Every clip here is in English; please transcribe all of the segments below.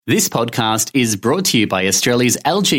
This podcast is brought to you by Australia's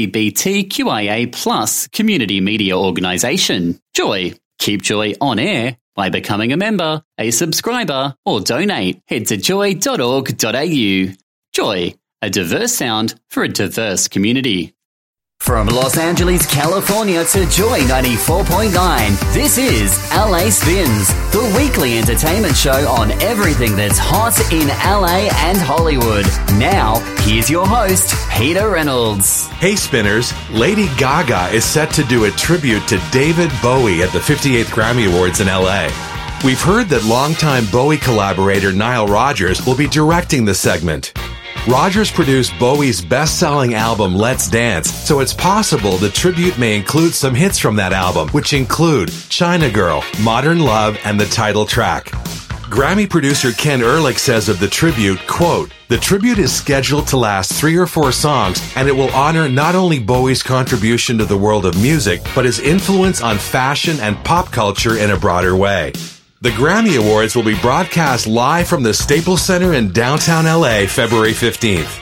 LGBTQIA+ community media organisation, Joy. Keep Joy on air by becoming a member, a subscriber, or donate. Head to joy.org.au. Joy, a diverse sound for a diverse community. From Los Angeles, California to Joy 94.9, this is LA Spins, the weekly entertainment show on everything that's hot in LA and Hollywood. Now, here's your host, Peter Reynolds. Hey Spinners, Lady Gaga is set to do a tribute to David Bowie at the 58th Grammy Awards in LA. We've heard that longtime Bowie collaborator Nile Rodgers will be directing the segment. Rodgers produced Bowie's best-selling album Let's Dance, so it's possible the tribute may include some hits from that album, which include China Girl, Modern Love, and the title track. Grammy producer Ken Ehrlich says of the tribute, quote, "The tribute is scheduled to last 3 or 4 songs, and it will honor not only Bowie's contribution to the world of music, but his influence on fashion and pop culture in a broader way." The Grammy Awards will be broadcast live from the Staples Center in downtown LA, February 15th.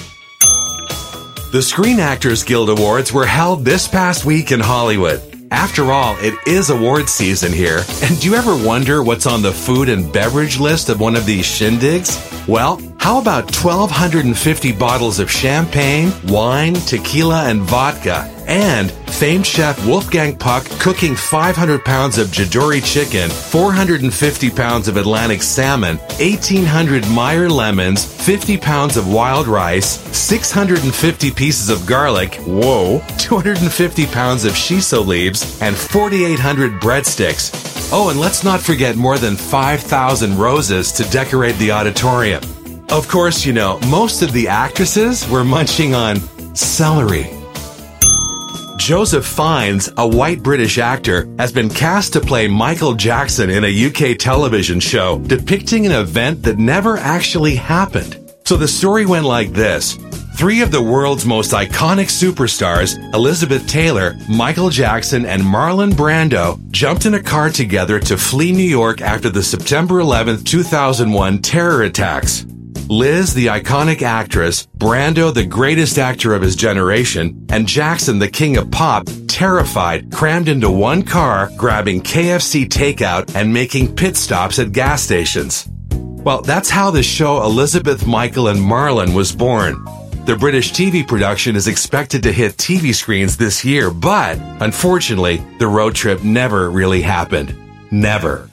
The Screen Actors Guild Awards were held this past week in Hollywood. After all, it is award season here. And do you ever wonder what's on the food and beverage list of one of these shindigs? Well, how about 1,250 bottles of champagne, wine, tequila, and vodka? And famed chef Wolfgang Puck cooking 500 pounds of Jadori chicken, 450 pounds of Atlantic salmon, 1,800 Meyer lemons, 50 pounds of wild rice, 650 pieces of garlic, 250 pounds of shiso leaves, and 4,800 breadsticks. Oh, and let's not forget more than 5,000 roses to decorate the auditorium. Of course, you know, most of the actresses were munching on celery. Joseph Fiennes, a white British actor, has been cast to play Michael Jackson in a UK television show depicting an event that never actually happened. So the story went like this. 3 of the world's most iconic superstars, Elizabeth Taylor, Michael Jackson, and Marlon Brando, jumped in a car together to flee New York after the September 11, 2001 terror attacks. Liz, the iconic actress, Brando, the greatest actor of his generation, and Jackson, the king of pop, terrified, crammed into one car, grabbing KFC takeout and making pit stops at gas stations. Well, that's how the show Elizabeth, Michael, and Marlon was born. The British TV production is expected to hit TV screens this year, but unfortunately, the road trip never really happened. Never.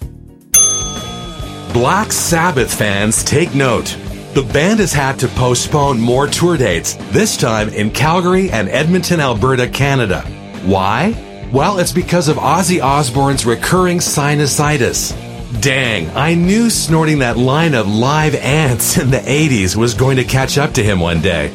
Black Sabbath fans, take note. The band has had to postpone more tour dates, this time in Calgary and Edmonton, Alberta, Canada. Why? Well, it's because of Ozzy Osbourne's recurring sinusitis. Dang, I knew snorting that line of live ants in the 80s was going to catch up to him one day.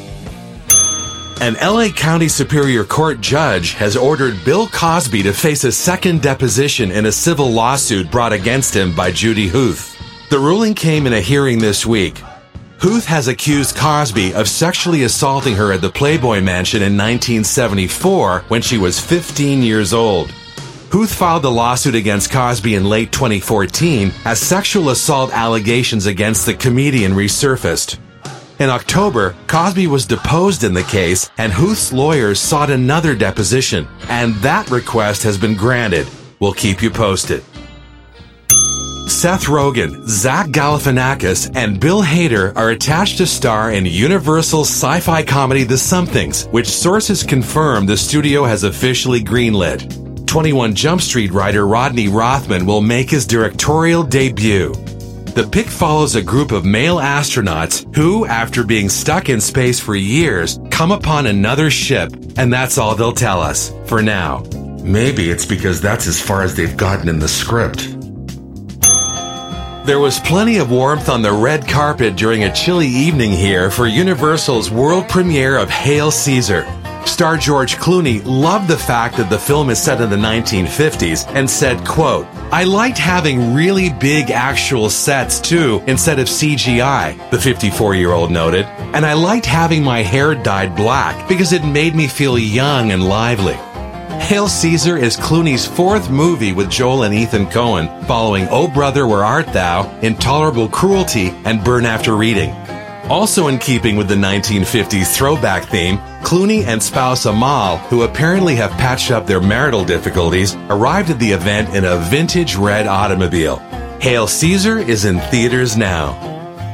An LA County Superior Court judge has ordered Bill Cosby to face a second deposition in a civil lawsuit brought against him by Judy Huth. The ruling came in a hearing this week. Huth has accused Cosby of sexually assaulting her at the Playboy Mansion in 1974 when she was 15 years old. Huth filed the lawsuit against Cosby in late 2014 as sexual assault allegations against the comedian resurfaced. In October, Cosby was deposed in the case, and Huth's lawyers sought another deposition, and that request has been granted. We'll keep you posted. Seth Rogen, Zach Galifianakis, and Bill Hader are attached to star in Universal's sci-fi comedy The Somethings, which sources confirm the studio has officially greenlit. 21 Jump Street writer Rodney Rothman will make his directorial debut. The pic follows a group of male astronauts who, after being stuck in space for years, come upon another ship, and that's all they'll tell us, for now. Maybe it's because that's as far as they've gotten in the script. There was plenty of warmth on the red carpet during a chilly evening here for Universal's world premiere of Hail Caesar. Star George Clooney loved the fact that the film is set in the 1950s and said, quote, "I liked having really big actual sets too instead of CGI," the 54-year-old noted, "and I liked having my hair dyed black because it made me feel young and lively." Hail Caesar is Clooney's 4th movie with Joel and Ethan Coen, following Oh Brother, Where Art Thou, Intolerable Cruelty, and Burn After Reading. Also in keeping with the 1950s throwback theme, Clooney and spouse Amal, who apparently have patched up their marital difficulties, arrived at the event in a vintage red automobile. Hail Caesar is in theaters now.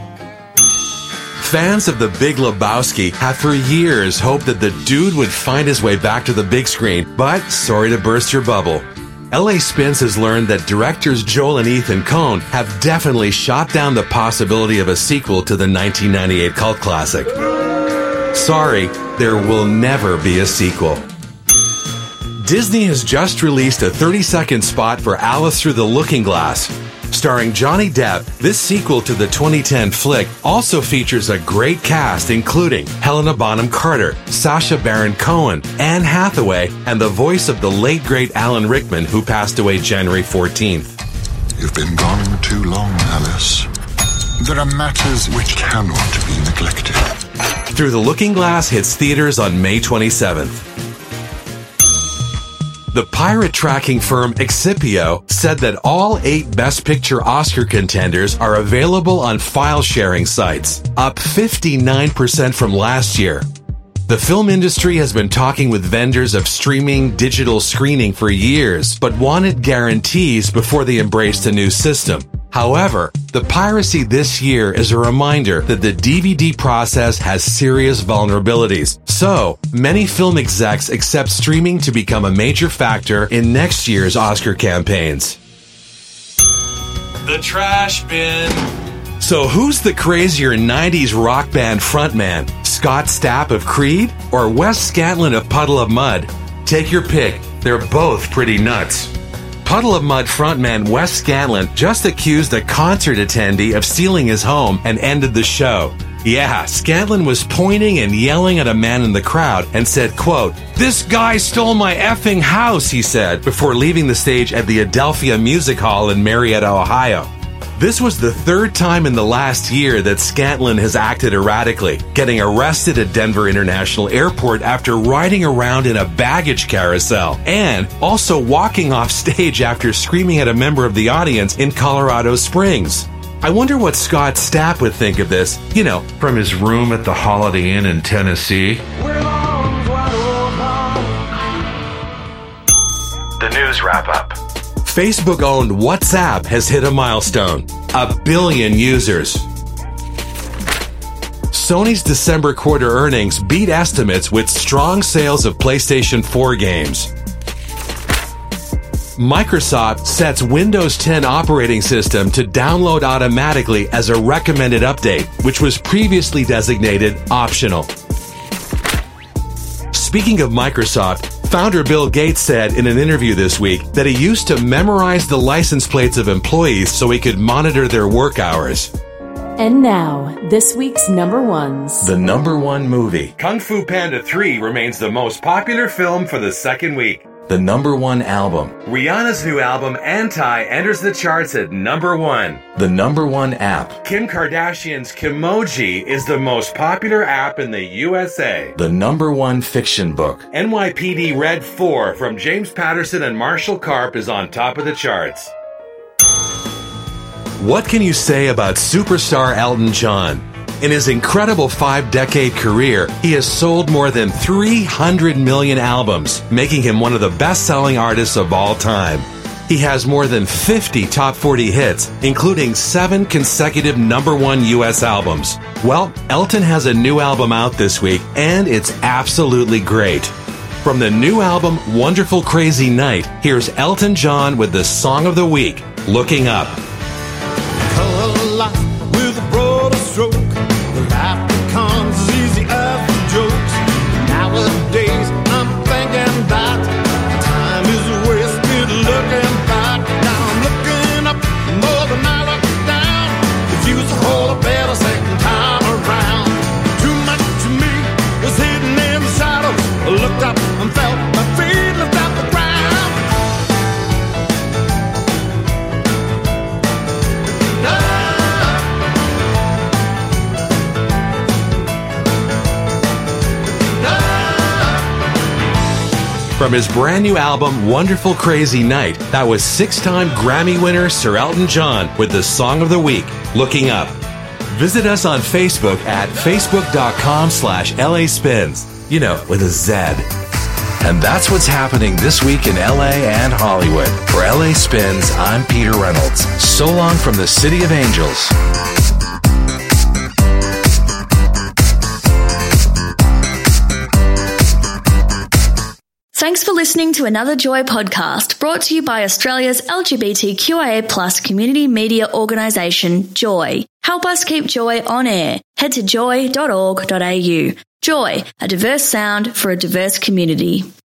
Fans of The Big Lebowski have for years hoped that the dude would find his way back to the big screen, but sorry to burst your bubble. LA Spins has learned that directors Joel and Ethan Coen have definitely shot down the possibility of a sequel to the 1998 cult classic. Sorry, there will never be a sequel. Disney has just released a 30-second spot for Alice Through the Looking Glass. Starring Johnny Depp, this sequel to the 2010 flick also features a great cast including Helena Bonham Carter, Sacha Baron Cohen, Anne Hathaway, and the voice of the late great Alan Rickman, who passed away January 14th. You've been gone too long, Alice. There are matters which cannot be neglected. Through the Looking Glass hits theaters on May 27th. The pirate tracking firm Excipio said that all 8 Best Picture Oscar contenders are available on file-sharing sites, up 59% from last year. The film industry has been talking with vendors of streaming digital screening for years, but wanted guarantees before they embraced a new system. However, the piracy this year is a reminder that the DVD process has serious vulnerabilities. So, many film execs expect streaming to become a major factor in next year's Oscar campaigns. The trash bin. So who's the crazier 90s rock band frontman? Scott Stapp of Creed or Wes Scantlin of Puddle of Mudd? Take your pick. They're both pretty nuts. Puddle of Mudd frontman Wes Scantlin just accused a concert attendee of stealing his home and ended the show. Yeah, Scantlin was pointing and yelling at a man in the crowd and said, quote, "This guy stole my effing house," he said, before leaving the stage at the Adelphia Music Hall in Marietta, Ohio. This was the 3rd time in the last year that Scantlin has acted erratically, getting arrested at Denver International Airport after riding around in a baggage carousel, and also walking off stage after screaming at a member of the audience in Colorado Springs. I wonder what Scott Stapp would think of this, from his room at the Holiday Inn in Tennessee. The news wrap-up. Facebook-owned WhatsApp has hit a milestone, 1 billion users. Sony's December quarter earnings beat estimates with strong sales of PlayStation 4 games. Microsoft sets Windows 10 operating system to download automatically as a recommended update, which was previously designated optional. Speaking of Microsoft, founder Bill Gates said in an interview this week that he used to memorize the license plates of employees so he could monitor their work hours. And now, this week's number ones. The number one movie. Kung Fu Panda 3 remains the most popular film for the second week. The number one album. Rihanna's new album, Anti, enters the charts at number 1. The number one app. Kim Kardashian's Kimoji is the most popular app in the USA. The number one fiction book. NYPD Red 4 from James Patterson and Marshall Karp is on top of the charts. What can you say about superstar Elton John? In his incredible 5-decade career, he has sold more than 300 million albums, making him one of the best-selling artists of all time. He has more than 50 top 40 hits, including 7 consecutive number 1 U.S. albums. Well, Elton has a new album out this week, and it's absolutely great. From the new album, Wonderful Crazy Night, here's Elton John with the song of the week, Looking Up. Color life with a broader stroke. Life becomes as easy as the jokes. Nowadays, I'm thinking that time is wasted looking back. Now I'm looking up more than I look down. If you was a whole better second time around. Too much of me was hidden in the shadows. I looked up and felt my feet lift off the ground. From his brand new album, Wonderful Crazy Night, that was 6-time Grammy winner Sir Elton John with the song of the week, Looking Up. Visit us on Facebook at facebook.com/LA Spins. You know, with a Z. And that's what's happening this week in LA and Hollywood. For LA Spins, I'm Peter Reynolds. So long from the City of Angels. Thanks for listening to another Joy podcast brought to you by Australia's LGBTQIA+ community media organisation, Joy. Help us keep Joy on air. Head to joy.org.au. Joy, a diverse sound for a diverse community.